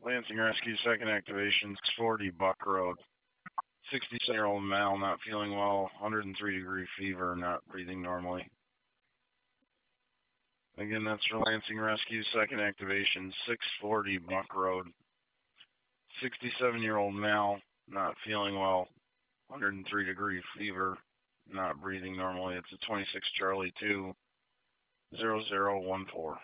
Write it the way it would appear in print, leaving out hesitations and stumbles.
Lansing Rescue, second activation, 640 Buck Road. 67-year-old male, not feeling well, 103-degree fever, not breathing normally. Again, that's for Lansing Rescue, second activation, 640 Buck Road. 67-year-old male, not feeling well, 103-degree fever, not breathing normally. It's a 26 Charlie 2, 0014.